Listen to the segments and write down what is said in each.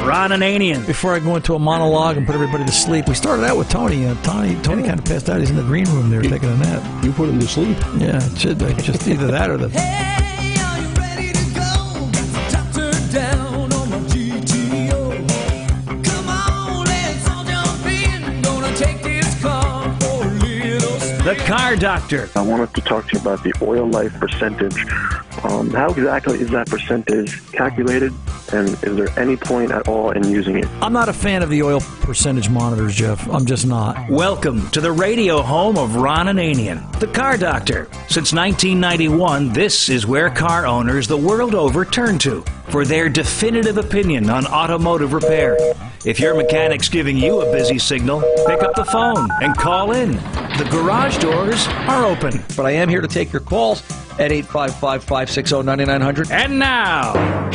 Ron Ananian. Before I go into a monologue and put everybody to sleep, we started out with Tony. Tony kind of passed out. He's in the green room there taking a nap. You put him to sleep? Yeah, it should be. Just either that or the... Hey, are you ready to go? Doctor down on my GTO. Come on, let's all jump in. Gonna take this car for a little spin. The Car Doctor. I wanted to talk to you about the oil life percentage. How exactly is that percentage calculated, and is there any point at all in using it? I'm not a fan of the oil percentage monitors, Jeff. I'm just not. Welcome to the radio home of Ron Ananian, the Car Doctor. Since 1991, this is where car owners the world over turn to for their definitive opinion on automotive repair. If your mechanic's giving you a busy signal, pick up the phone and call in. The garage doors are open. But I am here to take your calls at 855-560-9900. And now,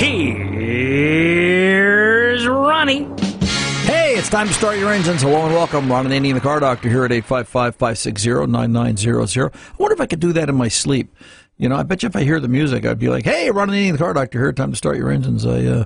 here's Ronnie. Hey, it's time to start your engines. Hello and welcome. Ron Ananian, the Car Doctor, here at 855-560-9900. I wonder if I could do that in my sleep. You know, I bet you if I hear the music, I'd be like, hey, Ron Ananian, the Car Doctor, here, time to start your engines.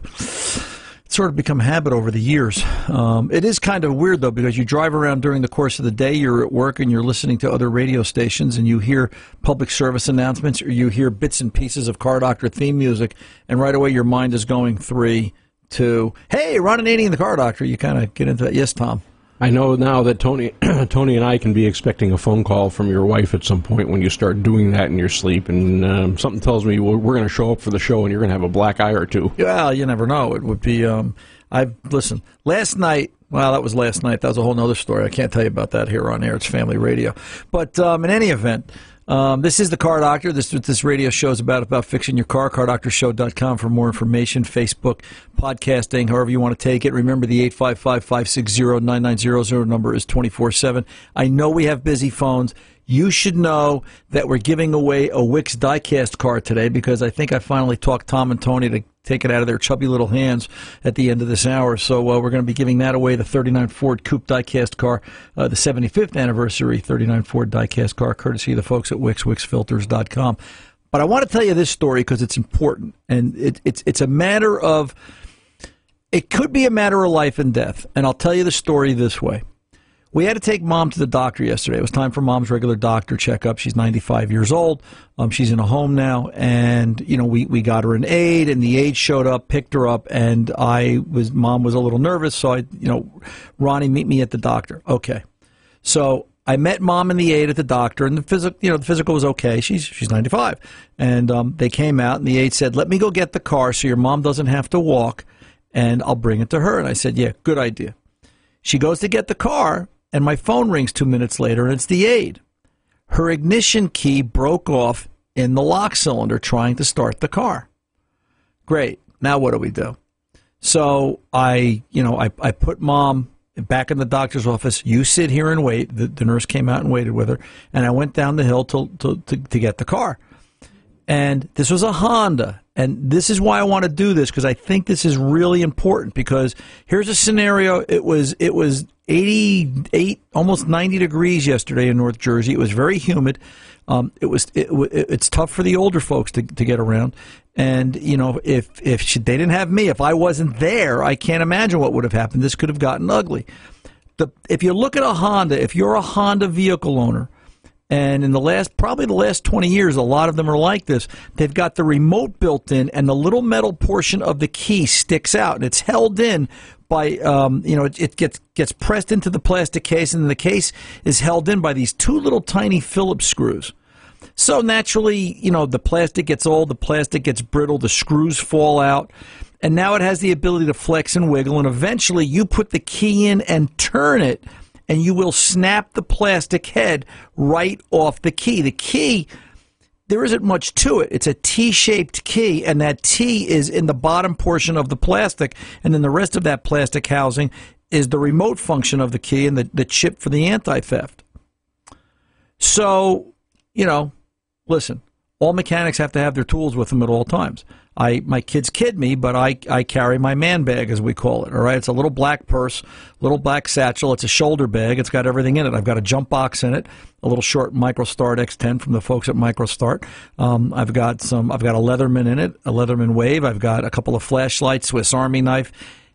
It's sort of become a habit over the years. It is kind of weird, though, because you drive around during the course of the day, you're at work, and you're listening to other radio stations, and you hear public service announcements, or you hear bits and pieces of Car Doctor theme music, and right away your mind is going 3, 2, hey, Ron Ananian, the Car Doctor. You kind of get into that. Yes, Tom? I know now that Tony and I can be expecting a phone call from your wife at some point when you start doing that in your sleep, and something tells me we're going to show up for the show and you're going to have a black eye or two. Well, you never know. It would be, listen, last night, well, that was last night. That was a whole other story. I can't tell you about that here on air. It's family radio. But in any event, this is the Car Doctor. This radio show is about fixing your car. CarDoctorShow.com for more information. Facebook, podcasting, however you want to take it. Remember, the 855-560-9900 number is 24/7. I know we have busy phones. You should know that we're giving away a Wix diecast car today because I think I finally talked Tom and Tony to take it out of their chubby little hands at the end of this hour. So we're going to be giving that away, the 39 Ford Coupe diecast car, the 75th anniversary 39 Ford diecast car, courtesy of the folks at Wix, WixFilters.com. But I want to tell you this story because it's important, and it's a matter of, it could be a matter of life and death. And I'll tell you the story this way. We had to take Mom to the doctor yesterday. It was time for Mom's regular doctor checkup. She's 95 years old. She's in a home now, and we got her an aide, and the aide showed up, picked her up, and Mom was a little nervous, so Ronnie, meet me at the doctor. Okay, so I met Mom and the aide at the doctor, and the physical was okay. She's 95, and they came out, and the aide said, "Let me go get the car so your mom doesn't have to walk, and I'll bring it to her." And I said, "Yeah, good idea." She goes to get the car. And my phone rings 2 minutes later, and it's the aide. Her ignition key broke off in the lock cylinder trying to start the car. Great. Now what do we do? So I put Mom back in the doctor's office. You sit here and wait. The nurse came out and waited with her. And I went down the hill to get the car. And this was a Honda. And this is why I want to do this, because I think this is really important, because here's a scenario. It was 88, almost 90 degrees yesterday in North Jersey. It was very humid. It's tough for the older folks to get around. And, if they didn't have me, if I wasn't there, I can't imagine what would have happened. This could have gotten ugly. If you look at a Honda, if you're a Honda vehicle owner, and in probably the last 20 years, a lot of them are like this. They've got the remote built in, and the little metal portion of the key sticks out, and it's held in by, it gets pressed into the plastic case, and the case is held in by these 2 little tiny Phillips screws. So naturally, the plastic gets old, the plastic gets brittle, the screws fall out, and now it has the ability to flex and wiggle, and eventually you put the key in and turn it, and you will snap the plastic head right off the key. The key, there isn't much to it. It's a T-shaped key, and that T is in the bottom portion of the plastic, and then the rest of that plastic housing is the remote function of the key and the chip for the anti-theft. So, listen, all mechanics have to have their tools with them at all times. My kids kid me, but I carry my man bag, as we call it, all right? It's a little black purse, little black satchel. It's a shoulder bag. It's got everything in it. I've got a jump box in it, a little short MicroStart X10 from the folks at MicroStart. I've got a Leatherman in it, a Leatherman Wave. I've got a couple of flashlights, Swiss Army knife.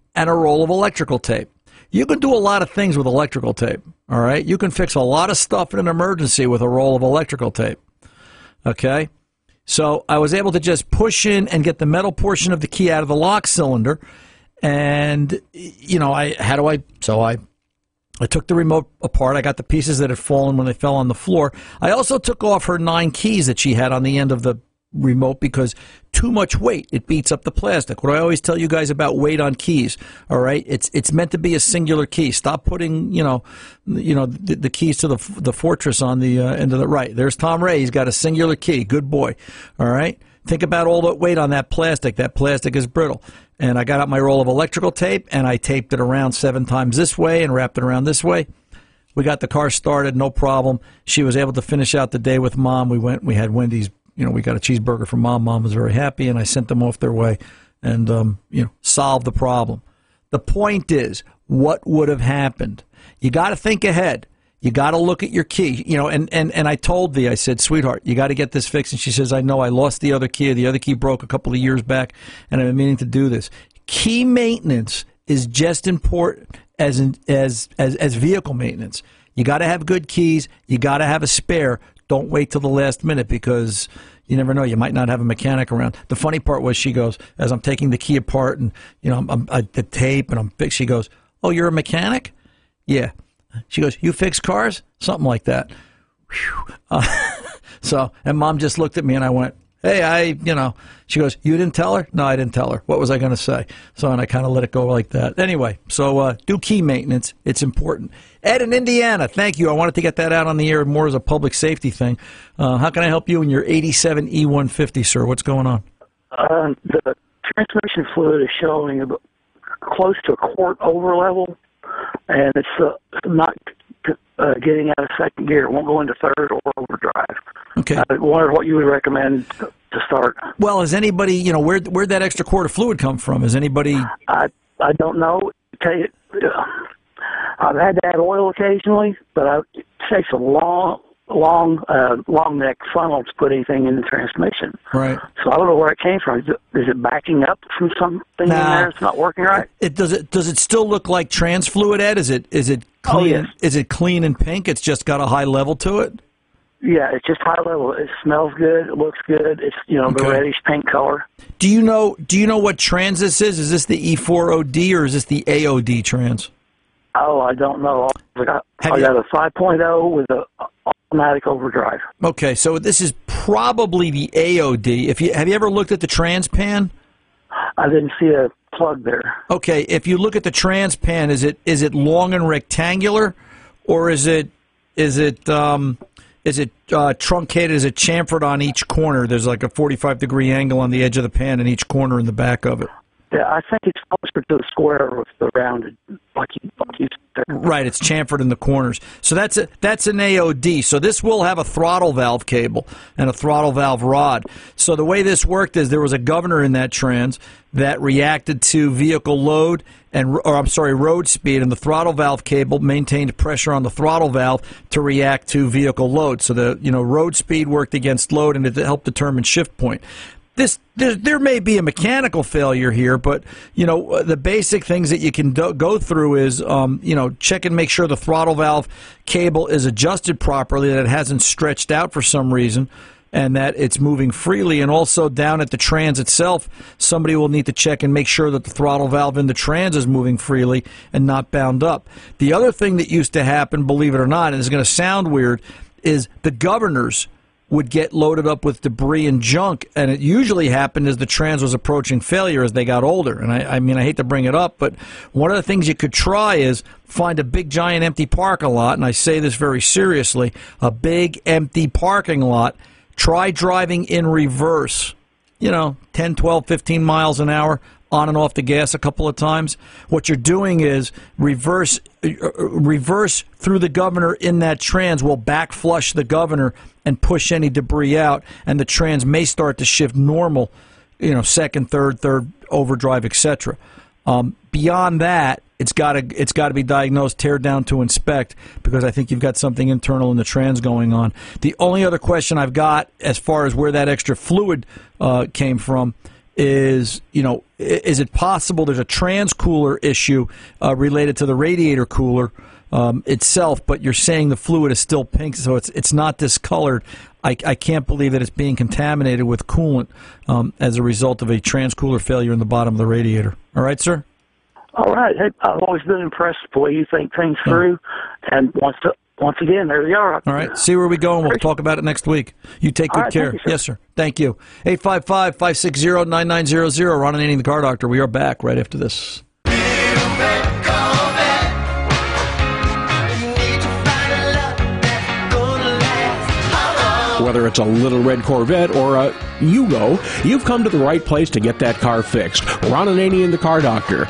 and a roll of electrical tape. You can do a lot of things with electrical tape, all right? You can fix a lot of stuff in an emergency with a roll of electrical tape, okay? So I was able to just push in and get the metal portion of the key out of the lock cylinder, and, you know, I took the remote apart. I got the pieces that had fallen when they fell on the floor. I also took off her 9 keys that she had on the end of the remote because too much weight, it beats up the plastic. What I always tell you guys about weight on keys, all right? It's meant to be a singular key. Stop putting, the keys to the fortress on the end of the right. There's Tom Ray. He's got a singular key. Good boy. All right? Think about all the weight on that plastic. That plastic is brittle. And I got out my roll of electrical tape, and I taped it around 7 times this way and wrapped it around this way. We got the car started, no problem. She was able to finish out the day with Mom. We had Wendy's, we got a cheeseburger for Mom. Mom was very happy, and I sent them off their way and, solved the problem. The point is, what would have happened? You got to think ahead. You got to look at your key, and I told V, I said, sweetheart, you got to get this fixed. And she says, I know, I lost the other key. The other key broke a couple of years back, and I've been meaning to do this. Key maintenance is just important as vehicle maintenance. You got to have good keys. You got to have a spare. Don't wait till the last minute because you never know. You might not have a mechanic around. The funny part was she goes, as I'm taking the key apart and, the tape and she goes, oh, you're a mechanic? Yeah. She goes, you fix cars? Something like that. And Mom just looked at me and I went, hey, she goes, you didn't tell her? No, I didn't tell her. What was I going to say? And I kind of let it go like that. Anyway, do key maintenance. It's important. Ed in Indiana, thank you. I wanted to get that out on the air more as a public safety thing. How can I help you in your 87 E150, sir? What's going on? The transmission fluid is showing close to a quart over level, and it's not getting out of second gear. It won't go into third or overdrive. Okay. I wonder what you would recommend to start. Well, has anybody, where'd that extra quart of fluid come from? Has anybody... I don't know. I've had to add oil occasionally, but it takes a long neck funnel to put anything in the transmission. Right. So I don't know where it came from. Is it backing up from something in there? It's not working right. Does it still look like trans fluid, Ed? Is it clean? Oh, yes. Is it clean and pink? It's just got a high level to it. Yeah, it's just high level. It smells good. It looks good. It's the reddish pink color. Do you know what trans this is? Is this the E4OD or is this the AOD trans? Oh, I don't know. I got a 5.0 with a automatic overdrive. Okay, so this is probably the AOD. Have you ever looked at the trans pan? I didn't see a plug there. Okay, if you look at the trans pan, is it long and rectangular, or is it truncated? Is it chamfered on each corner? There's like a 45-degree angle on the edge of the pan in each corner in the back of it. Yeah, I think it's closer to the square with the rounded, like you said. Right, it's chamfered in the corners. So that's an AOD. So this will have a throttle valve cable and a throttle valve rod. So the way this worked is there was a governor in that trans that reacted to vehicle load road speed, and the throttle valve cable maintained pressure on the throttle valve to react to vehicle load. So the road speed worked against load, and it helped determine shift point. There may be a mechanical failure here, but the basic things that you can go through is check and make sure the throttle valve cable is adjusted properly, that it hasn't stretched out for some reason, and that it's moving freely. And also down at the trans itself, somebody will need to check and make sure that the throttle valve in the trans is moving freely and not bound up. The other thing that used to happen, believe it or not, and it's going to sound weird, is the governors would get loaded up with debris and junk, and it usually happened as the trans was approaching failure as they got older. And I hate to bring it up, but one of the things you could try is find a big, giant, empty parking lot, and I say this very seriously, a big, empty parking lot. Try driving in reverse, 10, 12, 15 miles an hour, on and off the gas a couple of times. What you're doing is reverse through the governor in that trans will back flush the governor and push any debris out, and the trans may start to shift normal, second, third overdrive, etc. Beyond that, it's got to be diagnosed, tear down to inspect, because I think you've got something internal in the trans going on. The only other question I've got as far as where that extra fluid came from is, is it possible there's a transcooler issue related to the radiator cooler itself, but you're saying the fluid is still pink, so it's not discolored. I can't believe that it's being contaminated with coolant as a result of a transcooler failure in the bottom of the radiator. All right, sir? All right. Hey, I've always been impressed with the way you think things through. And once again, there you are. All right. See where we go, and we'll talk about it next week. You take good care. Thank you, sir. Yes, sir. Thank you. 855-560-9900. Ron Ananian, the Car Doctor. We are back right after this. Whether it's a little red Corvette or a Yugo, you've come to the right place to get that car fixed. Ron Ananian, the Car Doctor,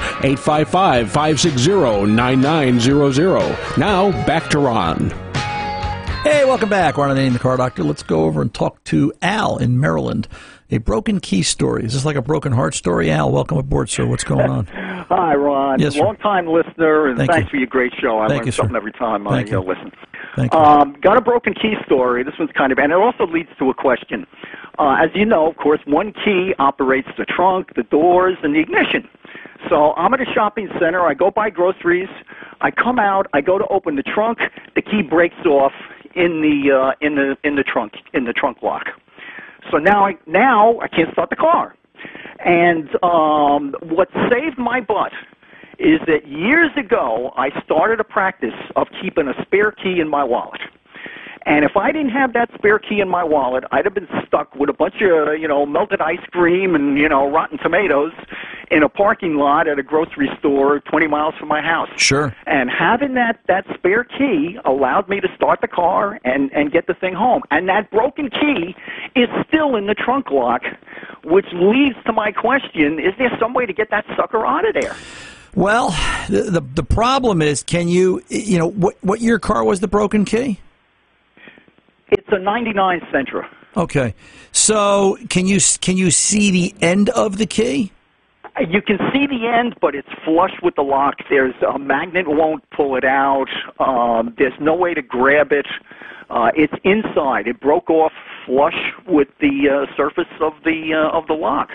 855-560-9900. Now, back to Ron. Hey, welcome back. Ron Ananian, the Car Doctor. Let's go over and talk to Al in Maryland. A broken key story. Is this like a broken heart story? Al, welcome aboard, sir. What's going on? Hi, Ron. Yes, sir. Long-time listener, and Thank thanks you. for your great show. I Thank learn you, sir. something every time I Thank you. listen. Thank you. Got a broken key story. This one's and it also leads to a question. As you know, of course, one key operates the trunk, the doors, and the ignition. So I'm at a shopping center. I go buy groceries. I come out. I go to open the trunk. The key breaks off in the trunk lock. So now I can't start the car. And what saved my butt is that years ago I started a practice of keeping a spare key in my wallet. And if I didn't have that spare key in my wallet, I'd have been stuck with a bunch of, melted ice cream and, rotten tomatoes in a parking lot at a grocery store 20 miles from my house. Sure. And having that spare key allowed me to start the car and get the thing home. And that broken key is still in the trunk lock, which leads to my question, is there some way to get that sucker out of there? Well, the problem is, can you, what year car was the broken key? It's a 99 Sentra. Okay. So can you see the end of the key? You can see the end, but it's flush with the lock. There's a magnet won't pull it out. There's no way to grab it. It's inside. It broke off flush with the surface of the lock.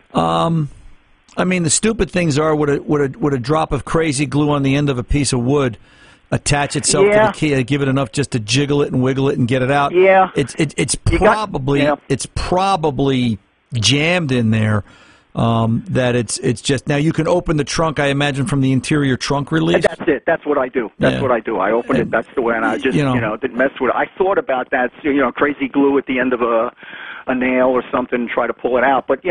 I mean, the stupid things are would a drop of crazy glue on the end of a piece of wood attach itself to the key, give it enough just to jiggle it and wiggle it and get it out. Yeah. It's probably jammed in there. That it's just now you can open the trunk, I imagine, from the interior trunk release. That's it. That's what I do. That's what I do. I open it. That's the way, and I just didn't mess with it. I thought about that. Crazy glue at the end of a nail or something, try to pull it out. But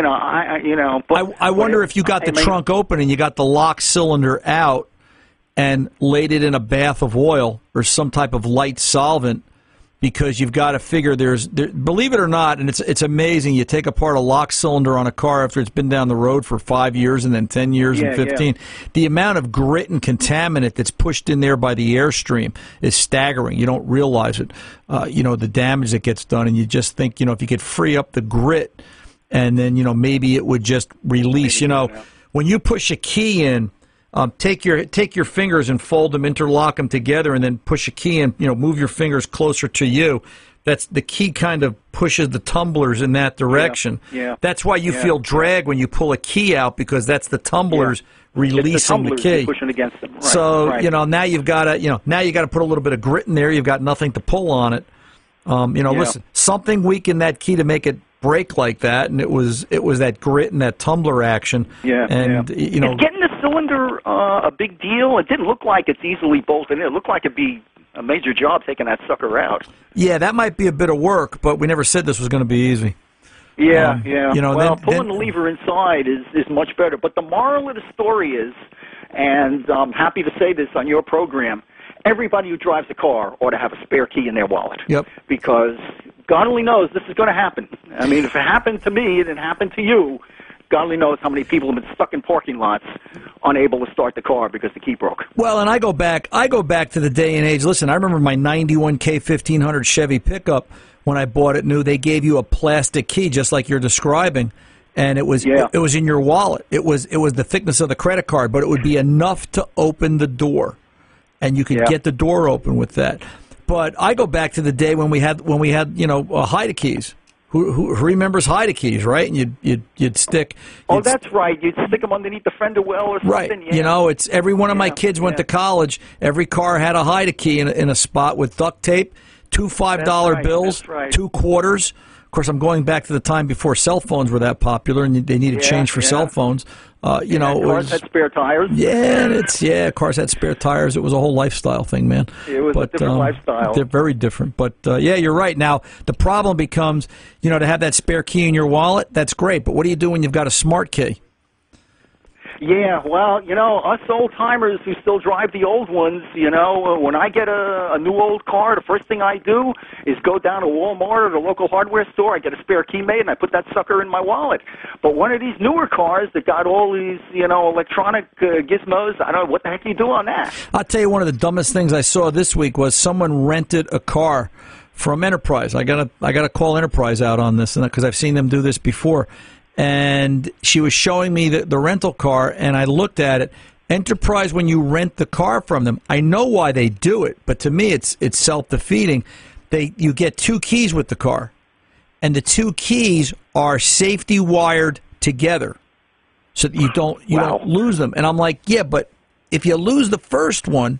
I wonder if you got the trunk open and you got the lock cylinder out and laid it in a bath of oil or some type of light solvent, because you've got to figure believe it or not, and it's amazing, you take apart a lock cylinder on a car after it's been down the road for 5 years and then 10 years and 15. Yeah. The amount of grit and contaminant that's pushed in there by the airstream is staggering. You don't realize it, the damage that gets done, and you just think, if you could free up the grit and then, maybe it would just release. When you push a key in, take your fingers and fold them, interlock them together, and then push a key in. Move your fingers closer to you. That's the key. Kind of pushes the tumblers in that direction. Yeah. That's why you feel drag when you pull a key out, because that's the tumblers releasing the key, pushing against them. Right. So right. Now you've got to put a little bit of grit in there. You've got nothing to pull on it. Listen, something weakened that key to make it break like that, and it was that grit and that tumbler action. Yeah. And is getting the cylinder a big deal? It didn't look like it's easily bolted in. It looked like it'd be a major job taking that sucker out. Yeah, that might be a bit of work, but we never said this was going to be easy. Yeah. Pulling the then, lever inside is much better. But the moral of the story is, and I'm happy to say this on your program, everybody who drives a car ought to have a spare key in their wallet. Yep. Because God only knows this is going to happen. I mean, if it happened to me and it happened to you, God only knows how many people have been stuck in parking lots unable to start the car because the key broke. Well, and I go back to the day and age. Listen, I remember my 91 K1500 Chevy pickup when I bought it new. They gave you a plastic key just like you're describing, and it was in your wallet. It was the thickness of the credit card, but it would be enough to open the door, and you could get the door open with that. But I go back to the day when we had Haida keys. who remembers hide keys, right? And you'd stick. Oh, that's right. You'd stick them underneath the fender well or something. Right. Yeah. You know, it's every one of my kids went to college. Every car had a hide key in a spot with duct tape, two $5 bills, that's right. 2 quarters. Of course, I'm going back to the time before cell phones were that popular, and they needed change for cell phones. You know, cars had spare tires. Cars had spare tires. It was a whole lifestyle thing, man. It was a different lifestyle. They're very different, but yeah, you're right. Now the problem becomes, you know, to have that spare key in your wallet, that's great, but what do you do when you've got a smart key? Yeah, well, you know, us old-timers who still drive the old ones, you know, when I get a new old car, the first thing I do is go down to Walmart or the local hardware store. I get a spare key made, and I put that sucker in my wallet. But one of these newer cars that got all these, you know, electronic gizmos, I don't know, what the heck do you do on that? I'll tell you, one of the dumbest things I saw this week was someone rented a car from Enterprise. I gotta call Enterprise out on this, because I've seen them do this before. And she was showing me the rental car, and I looked at it. Enterprise, when you rent the car from them, I know why they do it, but to me it's self-defeating. You get 2 keys with the car, and the 2 keys are safety wired together, so that you don't lose them. And I'm like, yeah, but if you lose the first one,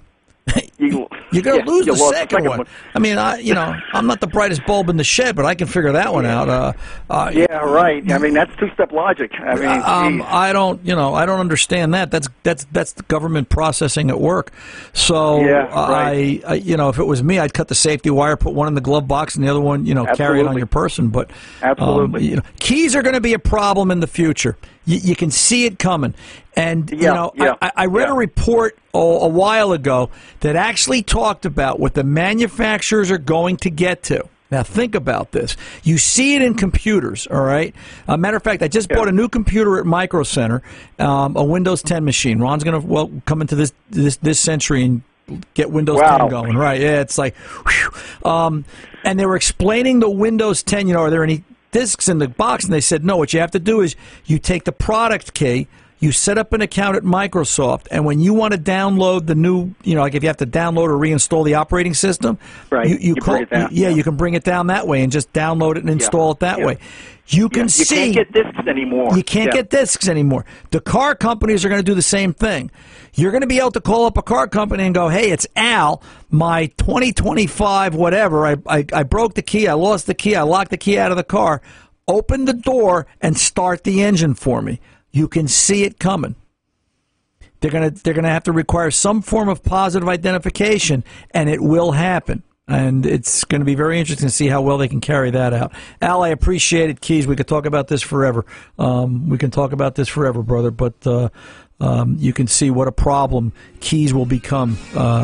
you're going to lose the second one. I mean, I'm not the brightest bulb in the shed, but I can figure that one out. Yeah, right. I mean, that's two-step logic. I mean, I don't understand that. That's the government processing at work. So, right. if it was me, I'd cut the safety wire, put one in the glove box, and the other one, carry it on your person. But absolutely, keys are going to be a problem in the future. You can see it coming. And, I read a report a while ago that actually talked about what the manufacturers are going to get to. Now, think about this. You see it in computers, all right? Matter of fact, I just bought a new computer at Micro Center, a Windows 10 machine. Ron's going to come into this century and get Windows 10 going. Right, yeah, it's like, whew. And they were explaining the Windows 10, are there any discs in the box? And they said, no, what you have to do is you take the product key, you set up an account at Microsoft, and when you want to download the new, like if you have to download or reinstall the operating system, right. you bring it down. You can bring it down that way and just download it and install it that way. You can see. You can't get discs anymore. You can't get discs anymore. The car companies are going to do the same thing. You're going to be able to call up a car company and go, hey, it's Al, my 2025 whatever. I broke the key. I lost the key. I locked the key out of the car. Open the door and start the engine for me. You can see it coming. They're gonna have to require some form of positive identification, and it will happen. And it's going to be very interesting to see how well they can carry that out. Al, I appreciate it. Keys, we could talk about this forever. We can talk about this forever, brother. But you can see what a problem keys will become,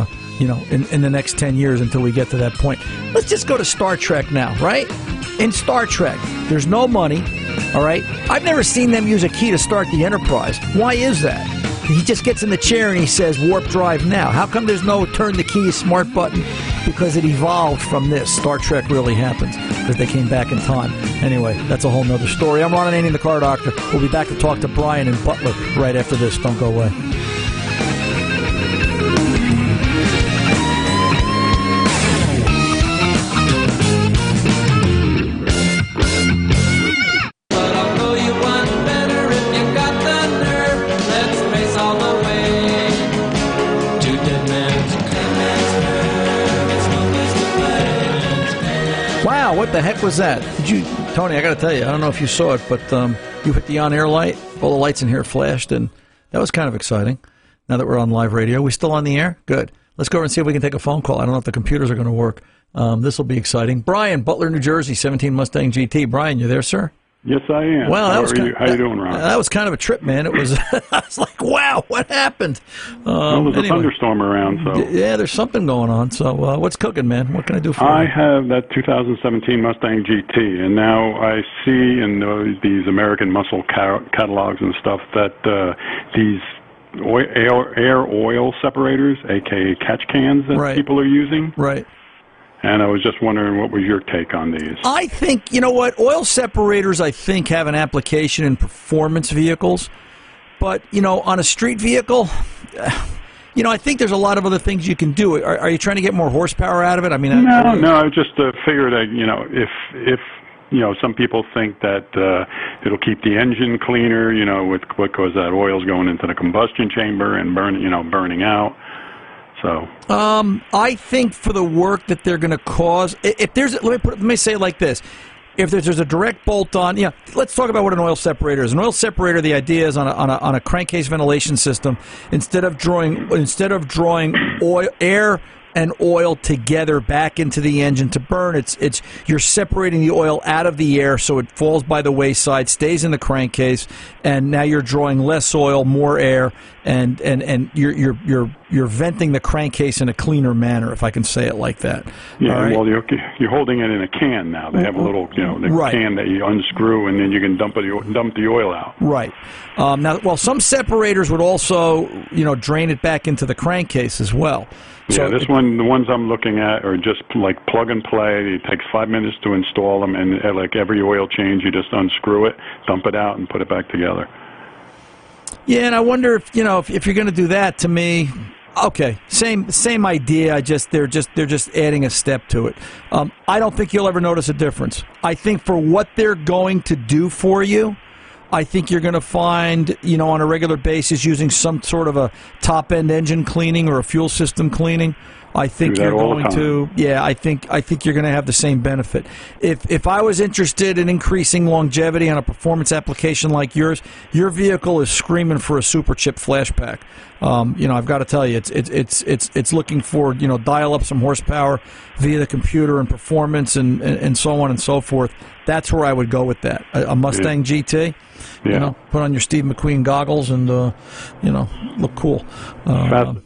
in the next 10 years until we get to that point. Let's just go to Star Trek now, right? In Star Trek, there's no money, all right? I've never seen them use a key to start the Enterprise. Why is that? He just gets in the chair and he says, warp drive now. How come there's no turn the key smart button? Because it evolved from this. Star Trek really happens because they came back in time. Anyway, that's a whole nother story. I'm Ron Ananian, the Car Doctor. We'll be back to talk to Brian and Butler right after this. Don't go away. What the heck was that? Tony, I got to tell you, I don't know if you saw it, but you hit the on-air light. All the lights in here flashed, and that was kind of exciting. Now that we're on live radio, we still on the air? Good. Let's go over and see if we can take a phone call. I don't know if the computers are going to work. This will be exciting. Brian, Butler, New Jersey, 17 Mustang GT. Brian, you there, sir? Yes, I am. Well, how you doing, Ron? That was kind of a trip, man. It was. I was like, wow, what happened? There's a thunderstorm around, so yeah, there's something going on. So, what's cooking, man? What can I do for you? I have that 2017 Mustang GT, and now I see in these American Muscle catalogs and stuff that these air oil separators, aka catch cans, that people are using. Right. And I was just wondering, what was your take on these? I think, oil separators, I think, have an application in performance vehicles. But, on a street vehicle, I think there's a lot of other things you can do. Are you trying to get more horsepower out of it? I mean, no. I just figured that, if some people think that it'll keep the engine cleaner, because that oil's going into the combustion chamber and burning out. So I think for the work that they're going to cause, if there's let me say it like this. If there's a direct bolt-on, let's talk about what an oil separator is. An oil separator, the idea is on a crankcase ventilation system. Instead of drawing oil, air and oil together back into the engine to burn, you're separating the oil out of the air so it falls by the wayside, stays in the crankcase, and now you're drawing less oil, more air, and you're venting the crankcase in a cleaner manner, if I can say it like that. Yeah, all right? Well, you're holding it in a can now. They have a little, Right. can that you unscrew, and then you can dump the oil out. Right. Some separators would also, drain it back into the crankcase as well. So the ones I'm looking at are just like plug and play. It takes 5 minutes to install them, and like every oil change, you just unscrew it, dump it out, and put it back together. Yeah, and I wonder if you're going to do that, to me, okay, same idea. They're just adding a step to it. I don't think you'll ever notice a difference. I think for what they're going to do for you, I think you're going to find, on a regular basis, using some sort of a top-end engine cleaning or a fuel system cleaning, I think you're going to, I think you're going to have the same benefit. If I was interested in increasing longevity on a performance application like yours, your vehicle is screaming for a super chip flash pack. I've got to tell you, it's looking for, dial up some horsepower via the computer and performance and so on and so forth. That's where I would go with that. A Mustang GT. Yeah. Put on your Steve McQueen goggles and look cool. Right.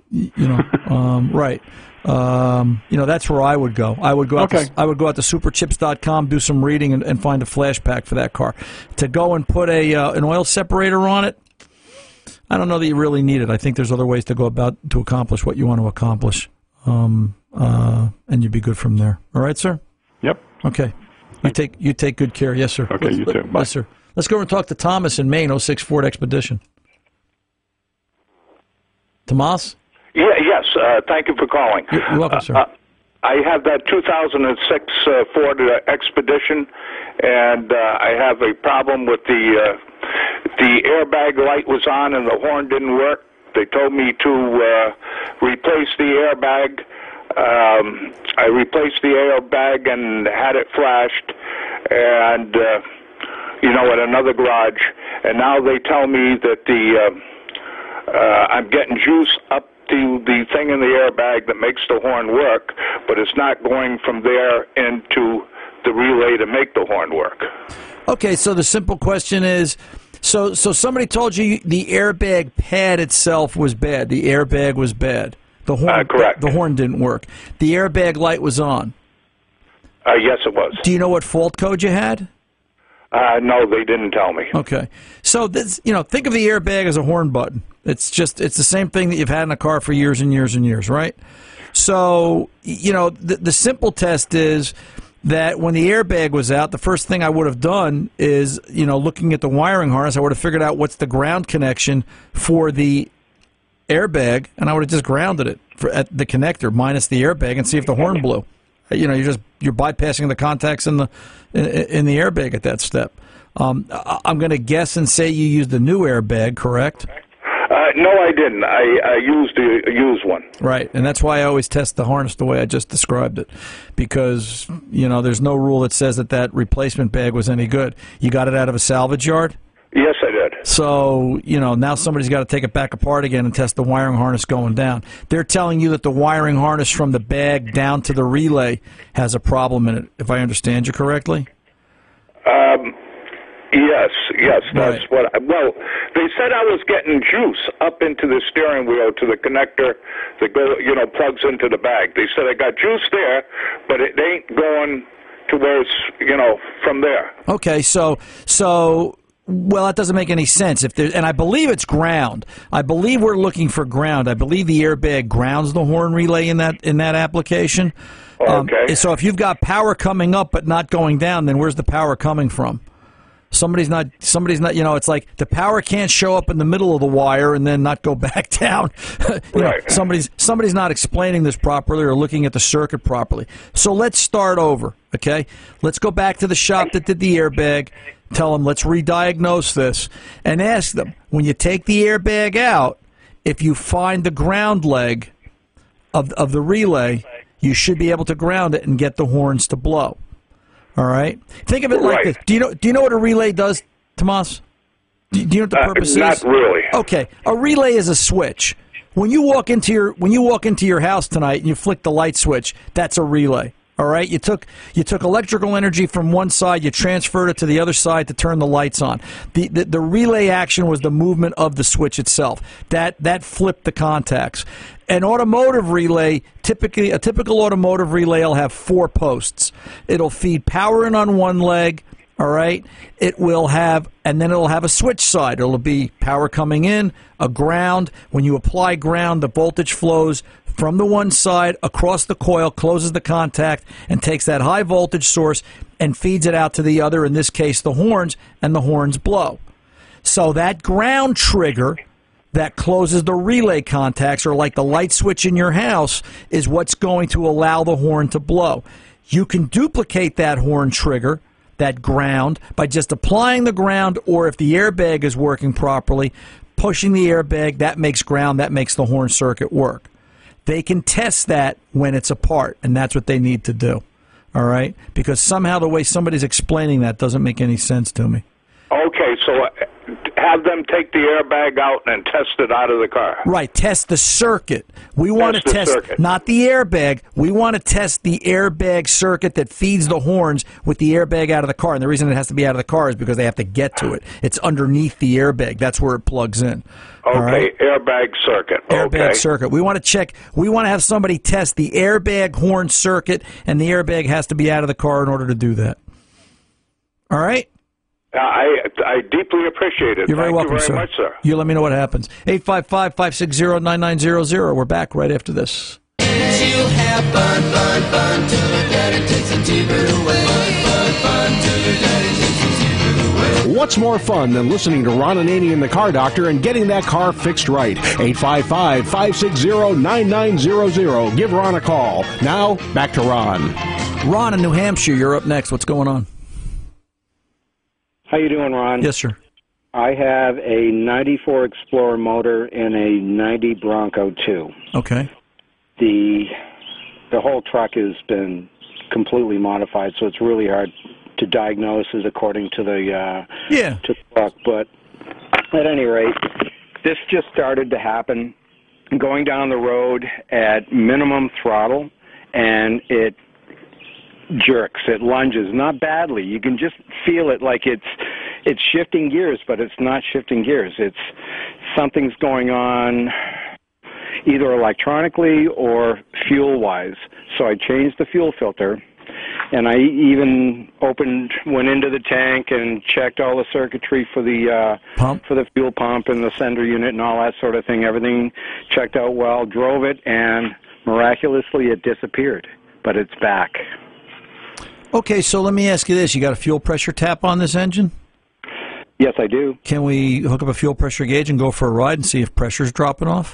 That's where I would go. I would go out to superchips.com, do some reading, and find a flash pack for that car. To go and put an oil separator on it, I don't know that you really need it. I think there's other ways to go about to accomplish what you want to accomplish, and you'd be good from there. All right, sir? Yep. Okay. You take good care. Yes, sir. Okay, you too. Bye. Yes, sir. Let's go over and talk to Thomas in Maine, 06 Ford Expedition. Tomas? Yes. Thank you for calling. You're welcome, sir. I have that 2006 Ford Expedition, and I have a problem with the airbag light was on and the horn didn't work. They told me to replace the airbag. I replaced the airbag and had it flashed, and at another garage. And now they tell me that I'm getting juice up to the thing in the airbag that makes the horn work, but it's not going from there into the relay to make the horn work. Okay, so the simple question is, so somebody told you the airbag pad itself was bad. The airbag was bad. The horn, correct. The horn didn't work. The airbag light was on. Yes, it was. Do you know what fault code you had? No, they didn't tell me. Okay. So this, think of the airbag as a horn button. It's the same thing that you've had in a car for years and years and years, right? So, the simple test is that when the airbag was out, the first thing I would have done is, looking at the wiring harness, I would have figured out what's the ground connection for the airbag, and I would have just grounded it at the connector minus the airbag and see if the horn blew. You're bypassing the contacts in the airbag at that step. I'm going to guess and say you used the new airbag, correct? No, I didn't. I used a used one. Right, and that's why I always test the harness the way I just described it, because there's no rule that says that replacement bag was any good. You got it out of a salvage yard? Yes, I did. So, now somebody's got to take it back apart again and test the wiring harness going down. They're telling you that the wiring harness from the bag down to the relay has a problem in it, if I understand you correctly? Yes, that's right. what. Well, they said I was getting juice up into the steering wheel to the connector that plugs into the bag. They said I got juice there, but it ain't going to where it's from there. Okay, so well, that doesn't make any sense. And I believe it's ground. I believe we're looking for ground. I believe the airbag grounds the horn relay in that application. Okay. So if you've got power coming up but not going down, then where's the power coming from? Somebody's not, it's like the power can't show up in the middle of the wire and then not go back down. Right. Somebody's not explaining this properly or looking at the circuit properly. So let's start over, okay? Let's go back to the shop that did the airbag. Tell them, let's re-diagnose this, and ask them, when you take the airbag out, if you find the ground leg of the relay, you should be able to ground it and get the horns to blow. All right. Think of it like this. Do you know what a relay does, Tomas? Do you know what the purpose is? Not really. Okay. A relay is a switch. When you walk into your house tonight and you flick the light switch, that's a relay. All right. You took electrical energy from one side, you transferred it to the other side to turn the lights on. The relay action was the movement of the switch itself. That flipped the contacts. An automotive relay, a typical automotive relay will have 4 posts. It'll feed power in on one leg, all right? And then it'll have a switch side. It'll be power coming in, a ground. When you apply ground, the voltage flows from the one side across the coil, closes the contact, and takes that high voltage source and feeds it out to the other, in this case the horns, and the horns blow. So that ground trigger that closes the relay contacts, or like the light switch in your house, is what's going to allow the horn to blow. You can duplicate that horn trigger, that ground, by just applying the ground, or if the airbag is working properly, pushing the airbag. That makes ground, that makes the horn circuit work. They can test that when it's apart, and that's what they need to do. All right? Because somehow the way somebody's explaining that doesn't make any sense to me. Okay, so have them take the airbag out and test it out of the car. Right, test the circuit. We want to test circuit. Not the airbag. We want to test the airbag circuit that feeds the horns with the airbag out of the car. And the reason it has to be out of the car is because they have to get to it. It's underneath the airbag. That's where it plugs in. Okay, right? Airbag circuit. Airbag circuit. We want to check. We want to have somebody test the airbag horn circuit, and the airbag has to be out of the car in order to do that. All right? I deeply appreciate it. You're very welcome, Thank you very much, sir. You let me know what happens. 855-560-9900. We're back right after this. You have fun, fun, fun till your daddy takes the TV away. Fun, fun till your daddy takes the TV away. What's more fun than listening to Ron Ananian and the Car Doctor and getting that car fixed right? 855-560-9900. Give Ron a call. Now, back to Ron. Ron in New Hampshire, you're up next. What's going on? How you doing, Ron? Yes, sir. I have a 94 Explorer motor and a 90 Bronco 2. Okay. The whole truck has been completely modified, so it's really hard to diagnose as according to the to the truck. But at any rate, this just started to happen. Going down the road at minimum throttle, and it jerks, it lunges, not badly. You can just feel it like it's shifting gears, but it's not shifting gears. It's something's going on either electronically or fuel-wise. So I changed the fuel filter, and I even went into the tank and checked all the circuitry for the pump, for the fuel pump and the sender unit and all that sort of thing. Everything checked out well, drove it, and miraculously it disappeared, but it's back. Okay, so let me ask you this. You got a fuel pressure tap on this engine? Yes, I do. Can we hook up a fuel pressure gauge and go for a ride and see if pressure's dropping off?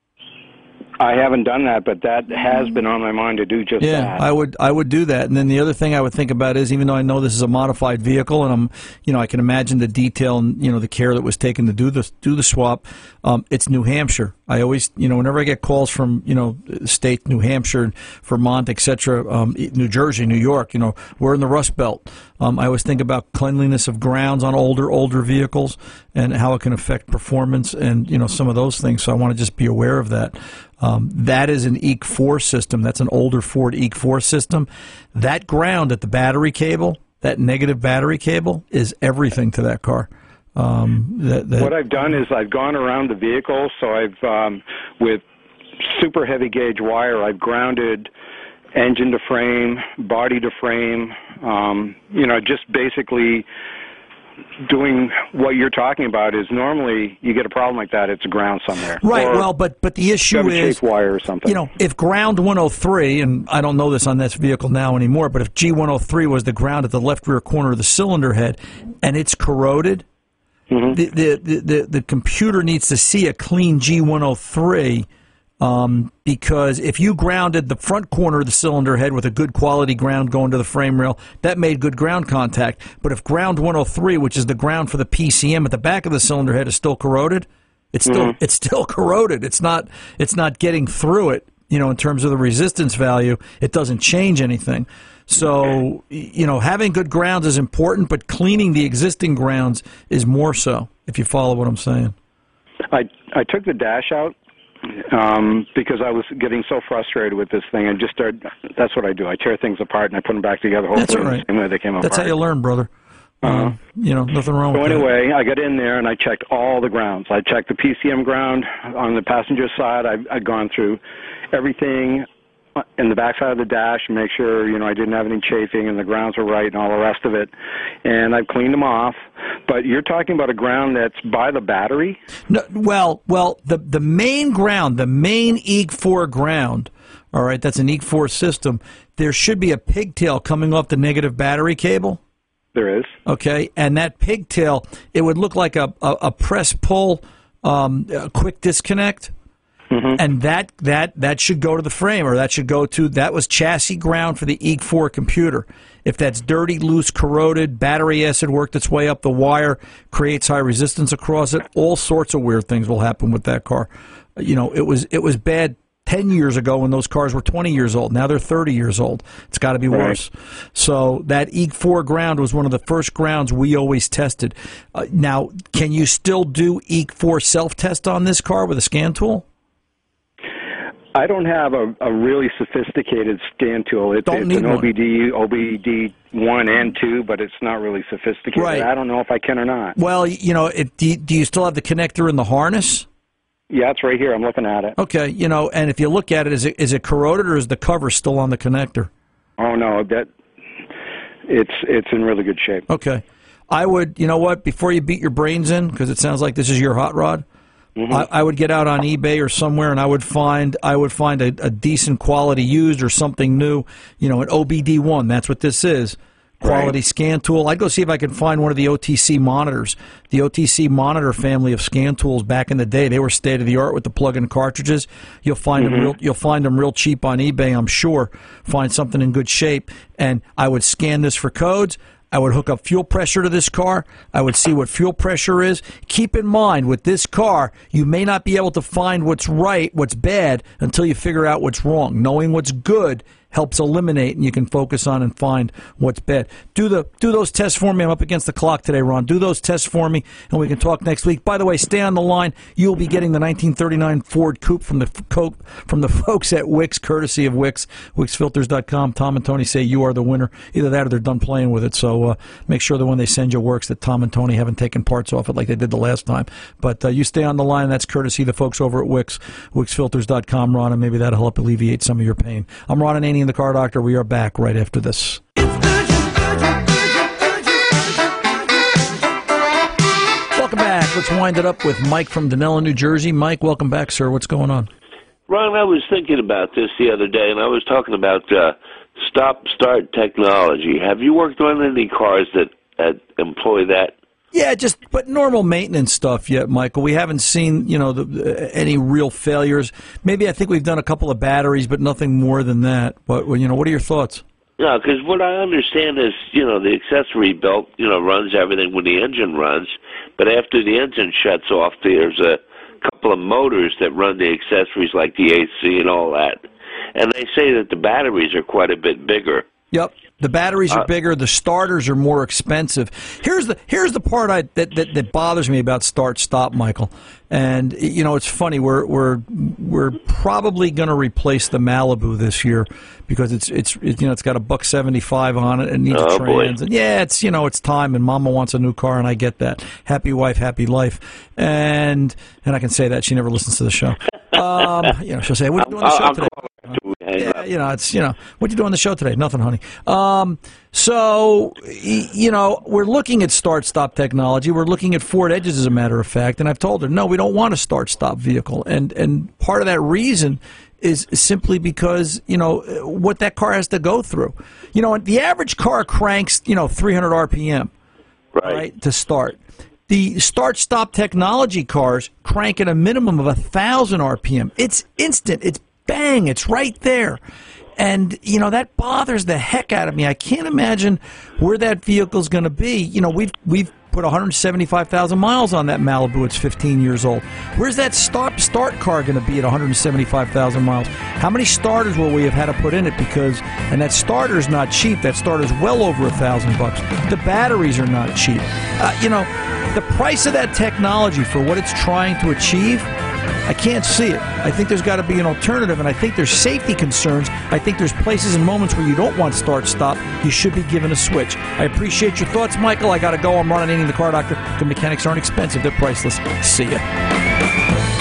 I haven't done that, but that has been on my mind to do just that. Yeah, I would do that. And then the other thing I would think about is, even though I know this is a modified vehicle, and I can imagine the detail and the care that was taken to do the swap. It's New Hampshire. I always, whenever I get calls from state, New Hampshire, Vermont, etc., New Jersey, New York, we're in the Rust Belt. I always think about cleanliness of grounds on older vehicles and how it can affect performance and some of those things. So I want to just be aware of that. That is an EEC4 system. That's an older Ford EEC4 system. That ground at the battery cable, that negative battery cable, is everything to that car. What I've done is I've gone around the vehicle, so I've, with super heavy gauge wire, I've grounded engine to frame, body to frame, just basically doing what you're talking about is normally you get a problem like that, it's a ground somewhere. Right, or well, but the issue is, wire or something. If ground 103, and I don't know this on this vehicle now anymore, but if G103 was the ground at the left rear corner of the cylinder head and it's corroded, the computer needs to see a clean G103. Because if you grounded the front corner of the cylinder head with a good quality ground going to the frame rail, that made good ground contact. But if ground 103, which is the ground for the PCM at the back of the cylinder head, is still corroded, it's still corroded. It's not getting through it. In terms of the resistance value, it doesn't change anything. So having good grounds is important, but cleaning the existing grounds is more so. If you follow what I'm saying. I took the dash out. Because I was getting so frustrated with this thing, and that's what I do. I tear things apart and I put them back together. Hopefully, that's all right. The same way they came apart. That's how you learn, brother. Nothing wrong with that. So anyway, I got in there and I checked all the grounds. I checked the PCM ground on the passenger side. I'd gone through everything in the backside of the dash and make sure, I didn't have any chafing and the grounds were right and all the rest of it. And I've cleaned them off. But you're talking about a ground that's by the battery? No, well, the main ground, the main EEG4 ground, all right, that's an EEG4 system, there should be a pigtail coming off the negative battery cable. There is. Okay, and that pigtail, it would look like a press-pull quick disconnect. And that should go to the frame, or that was chassis ground for the EEG4 computer. If that's dirty, loose, corroded, battery acid worked its way up the wire, creates high resistance across it, all sorts of weird things will happen with that car. It was bad 10 years ago when those cars were 20 years old. Now they're 30 years old. It's got to be worse. So that EEG4 ground was one of the first grounds we always tested. Now, can you still do EEG4 self-test on this car with a scan tool? I don't have a really sophisticated scan tool. It's an OBD 1 and 2, but it's not really sophisticated. Right. I don't know if I can or not. Well, do you still have the connector in the harness? Yeah, it's right here. I'm looking at it. Okay, and if you look at it, is it corroded or is the cover still on the connector? Oh no, it's in really good shape. Okay, I would, before you beat your brains in, because it sounds like this is your hot rod. I would get out on eBay or somewhere, and I would find a decent quality used or something new, an OBD1. That's what this is. Quality scan tool. I'd go see if I could find one of the OTC monitors. The OTC monitor family of scan tools back in the day, they were state of the art with the plug-in cartridges. You'll find them real cheap on eBay, I'm sure. Find something in good shape, and I would scan this for codes. I would hook up fuel pressure to this car. I would see what fuel pressure is. Keep in mind, with this car, you may not be able to find what's right, what's bad, until you figure out what's wrong. Knowing what's good helps eliminate, and you can focus on and find what's bad. Do those tests for me. I'm up against the clock today, Ron. Do those tests for me, and we can talk next week. By the way, stay on the line. You'll be getting the 1939 Ford Coupe from the folks at Wix, courtesy of Wix, WixFilters.com. Tom and Tony say you are the winner. Either that or they're done playing with it. So make sure that when they send you works that Tom and Tony haven't taken parts off it like they did the last time. But you stay on the line. That's courtesy of the folks over at Wix, WixFilters.com, Ron, and maybe that'll help alleviate some of your pain. I'm Ron Ananian, the Car Doctor. We are back right after this. Welcome back. Let's wind it up with Mike from Danella, New Jersey. Mike, welcome back, sir. What's going on? Ron, I was thinking about this the other day, and I was talking about stop-start technology. Have you worked on any cars that employ that? Yeah, but normal maintenance stuff yet, Michael. We haven't seen, any real failures. Maybe I think we've done a couple of batteries, but nothing more than that. But, what are your thoughts? No, because what I understand is, the accessory belt, runs everything when the engine runs. But after the engine shuts off, there's a couple of motors that run the accessories like the AC and all that. And they say that the batteries are quite a bit bigger. Yep. The batteries are bigger. The starters are more expensive. Here's the part that bothers me about start-stop, Michael. And it's funny. We're probably going to replace the Malibu this year because it's got a $175 on it and needs a trans. And yeah, it's time. And Mama wants a new car, and I get that. Happy wife, happy life. And I can say that she never listens to the show. She'll say, "What are you doing on the show today?" Yeah, it's what you do on the show today? Nothing, honey. So we're looking at start-stop technology. We're looking at Ford Edges, as a matter of fact, and I've told her, no, we don't want a start-stop vehicle, and part of that reason is simply because what that car has to go through. The average car cranks 300 RPM, right, to start. The start-stop technology cars crank at a minimum of 1,000 RPM. It's instant. It's bang. It's right there. And, that bothers the heck out of me. I can't imagine where that vehicle's going to be. We've put 175,000 miles on that Malibu. It's 15 years old. Where's that start car going to be at 175,000 miles? How many starters will we have had to put in it? And that starter's not cheap. That starter's well over $1,000. The batteries are not cheap. The price of that technology for what it's trying to achieve, I can't see it. I think there's got to be an alternative, and I think there's safety concerns. I think there's places and moments where you don't want start-stop. You should be given a switch. I appreciate your thoughts, Michael. I got to go. I'm running the Car Doctor. The mechanics aren't expensive. They're priceless. See ya.